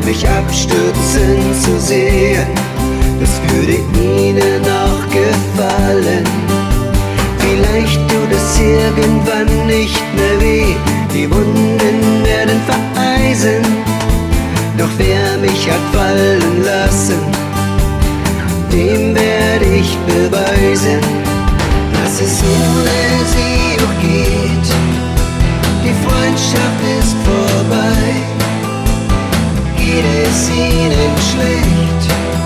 mich abstürzen zu sehen, das würde ihnen auch gefallen. Vielleicht tut es irgendwann nicht mehr weh, die Wunden werden vereisen. Doch wer mich hat fallen lassen, dem werde ich beweisen, dass es ohne sie auch geht. Die Freundschaft ist vorbei. Geht es ihnen schlecht,